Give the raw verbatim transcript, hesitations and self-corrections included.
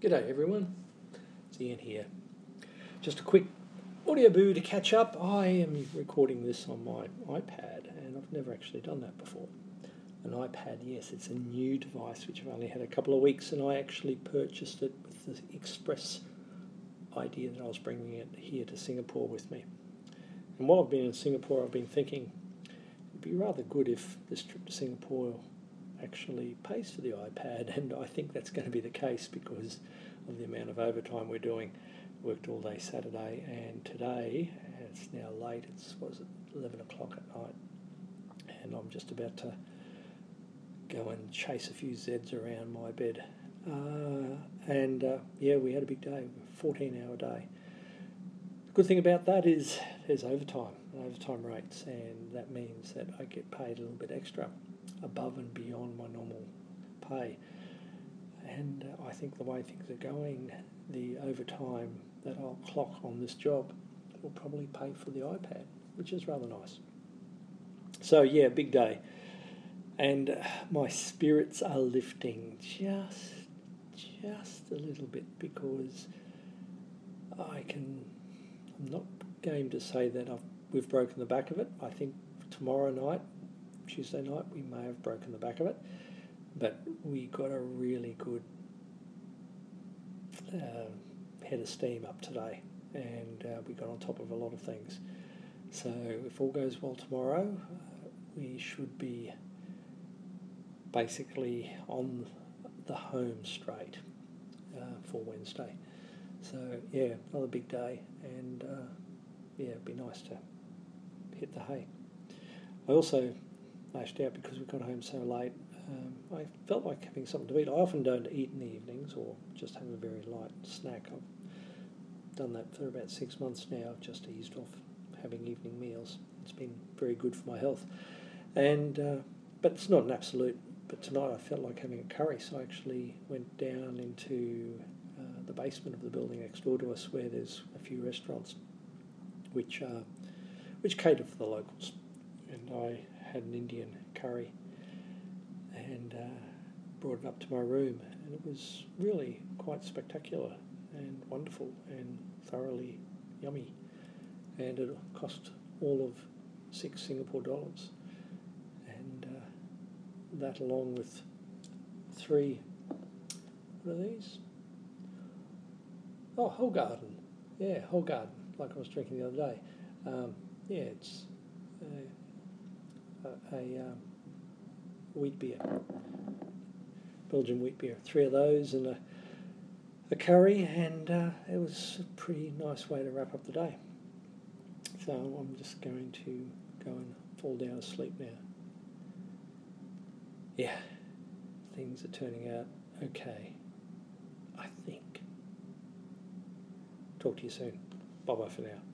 G'day everyone, it's Ian here. Just a quick audio boo to catch up. I am recording this on my iPad and I've never actually done that before. An iPad, yes, it's a new device which I've only had a couple of weeks, and I actually purchased it with the express idea that I was bringing it here to Singapore with me. And while I've been in Singapore, I've been thinking it'd be rather good if this trip to Singapore actually pays for the iPad, and I think that's going to be the case because of the amount of overtime we're doing. Worked all day Saturday and today, and it's now late, it's what is it, eleven o'clock at night, and I'm just about to go and chase a few Zeds around my bed. Uh, and uh, yeah, we had a big day, fourteen hour day. The good thing about that is there's overtime, overtime rates, and that means that I get paid a little bit extra above and beyond my normal pay. And uh, I think the way things are going, the overtime that I'll clock on this job will probably pay for the iPad, which is rather nice. So yeah, big day. And uh, my spirits are lifting just, just a little bit because I can, I'm not game to say that I've, we've broken the back of it. I think tomorrow night, Tuesday night, we may have broken the back of it, but we got a really good uh, head of steam up today, and uh, we got on top of a lot of things. So if all goes well tomorrow, uh, we should be basically on the home straight uh, for Wednesday. So yeah, another big day, and uh, yeah, it'd be nice to hit the hay. I also lashed out because we got home so late. Um, I felt like having something to eat. I often don't eat in the evenings or just have a very light snack. I've done that for about six months now. I've just eased off having evening meals. It's been very good for my health. And uh, but it's not an absolute. But tonight I felt like having a curry, so I actually went down into uh, the basement of the building next door to us, where there's a few restaurants which uh, which cater for the locals. And I had an Indian curry and uh, brought it up to my room, and it was really quite spectacular and wonderful and thoroughly yummy, and it cost all of six Singapore dollars, and uh, that along with three, what are these? Oh, Whole Garden, yeah, Whole Garden, like I was drinking the other day. Um, yeah, it's uh, a, a um, wheat beer, Belgian wheat beer. Three of those and a, a curry, and uh, it was a pretty nice way to wrap up the day. So I'm just going to go and fall down asleep now. Yeah, things are turning out okay, I think. Talk to you soon. Bye-bye for now.